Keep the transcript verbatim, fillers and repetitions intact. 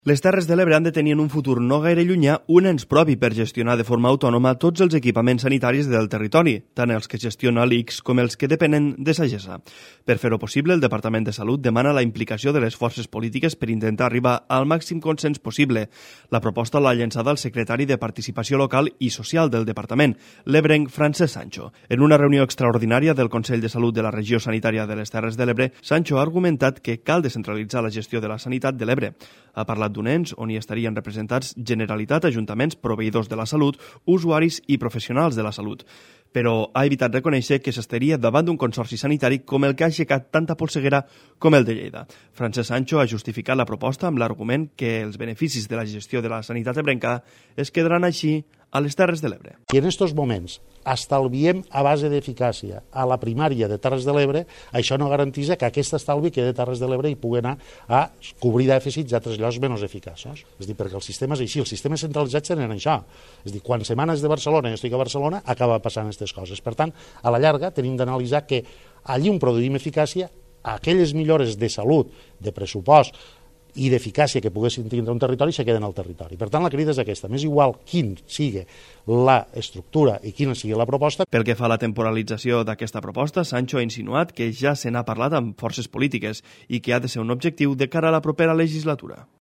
Les Terres de l'Ebre han de tenir en un futur no gaire llunyà un ens propi per gestionar de forma autònoma tots els equipaments sanitaris del territori, tant els que gestiona l'I C S com els que depenen de Sagessa. Per fer-ho possible, el Departament de Salut demana la implicació de les forces polítiques per intentar arribar al màxim consens possible. La proposta l'ha llançada el secretari de Participació Local i Social del Departament, l'ebrenc Francesc Sancho. En una reunió extraordinària del Consell de Salut de la Regió Sanitària de les Terres de l'Ebre, Sancho ha argumentat que cal descentralitzar la gestió de la sanitat de l'Ebre. Ha parlat d'un ens on hi estarien representats Generalitat, ajuntaments, proveïdors de la salut, usuaris i professionals de la salut. Però ha evitat reconèixer que s'estaria davant d'un consorci sanitari com el que ha aixecat tanta polseguera com el de Lleida. Francesc Sancho ha justificat la proposta amb l'argument que els beneficis de la gestió de la sanitat ebrenca es quedaran així a les Terres de l'Ebre. I en aquests moments estalviem a base d'eficàcia a la primària de Terres de l'Ebre, això no garanteix que aquest estalvi quede a Terres de l'Ebre i pugui anar a cobrir dèficits d'altres llocs menys eficaços. És dir, perquè el sistema és així, els sistemes centralitzats tenen això. És dir, quan setmanes de Barcelona i estic a Barcelona, acaba passant aquestes coses. Per tant, a la llarga tenim d'analitzar que allí on produïm eficàcia, aquelles millores de salut, de pressupost, i d'eficàcia que poguessin tindre un territori se queden al territori. Per tant, la crida és aquesta. M'és igual quin sigui l'estructura i quina sigui la proposta. Pel que fa a la temporalització d'aquesta proposta, Sancho ha insinuat que ja se n'ha parlat amb forces polítiques i que ha de ser un objectiu de cara a la propera legislatura.